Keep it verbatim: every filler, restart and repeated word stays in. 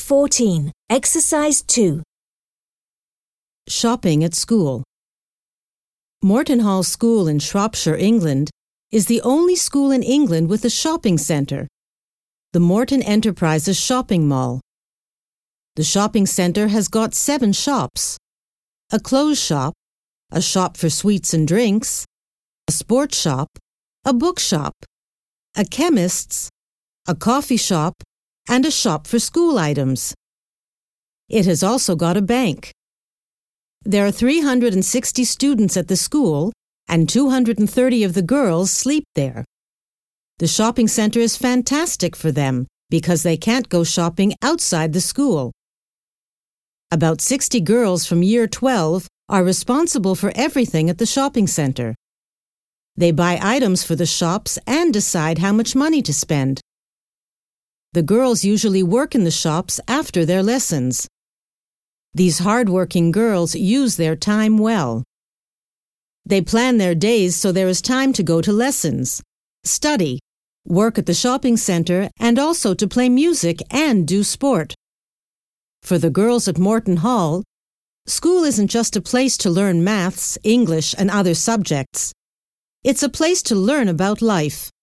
fourteen. Exercise two. Shopping at school. Morton Hall School in Shropshire, England, is the only school in England with a shopping centre, the Morton Enterprises Shopping Mall. The shopping centre has got seven shops: a clothes shop, a shop for sweets and drinks, a sports shop, a bookshop, a chemist's, a coffee shop, and a shop for school items. It has also got a bank. There are three hundred sixty students at the school, and two hundred thirty of the girls sleep there. The shopping centre is fantastic for them because they can't go shopping outside the school. About sixty girls from year twelve are responsible for everything at the shopping centre. They buy items for the shops and decide how much money to spend. The girls usually work in the shops after their lessons. These hard-working girls use their time well. They plan their days so there is time to go to lessons, study, work at the shopping centre, and also to play music and do sport. For the girls at Morton Hall, school isn't just a place to learn maths, English, and other subjects. It's a place to learn about life.